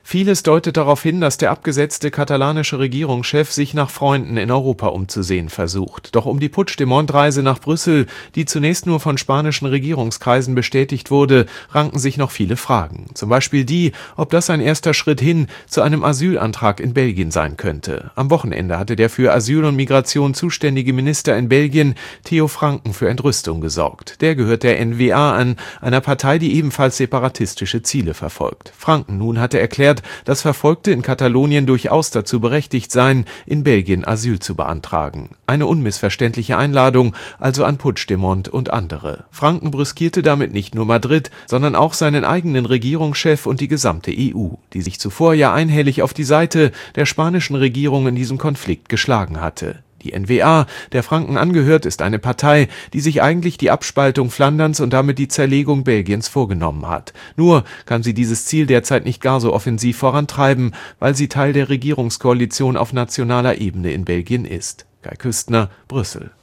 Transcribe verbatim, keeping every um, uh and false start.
Vieles deutet darauf hin, dass der abgesetzte katalanische Regierungschef sich nach Freunden in Europa umzusehen versucht. Doch um die Puigdemont-Reise nach Brüssel, die zunächst nur von spanischen Regierungskreisen bestätigt wurde, ranken sich noch viele Fragen. Zum Beispiel die, ob das ein erster Schritt hin zu einem Asylantrag in Belgien sein könnte. Am Wochenende hatte der für Asyl und Migration zuständige Minister in Belgien, Theo Franken, für Entrüstung gesorgt. Der gehört der N V A an, einer Partei, die ebenfalls separatistische Ziele verfolgt. Franken nun hatte erklärt, dass Verfolgte in Katalonien durchaus dazu berechtigt seien, in Belgien Asyl zu beantragen. Eine unmissverständliche Einladung also an Puigdemont und andere. Franken brüskierte damit nicht nur Madrid, sondern auch seinen eigenen Regierungschef und die gesamte E U, die sich zuvor ja einhellig auf die Seite der spanischen Regierung in diesem Konflikt geschlagen hatte. Die N V A, der Franken angehört, ist eine Partei, die sich eigentlich die Abspaltung Flanderns und damit die Zerlegung Belgiens vorgenommen hat. Nur kann sie dieses Ziel derzeit nicht gar so offensiv vorantreiben, weil sie Teil der Regierungskoalition auf nationaler Ebene in Belgien ist. Kai Küstner, Brüssel.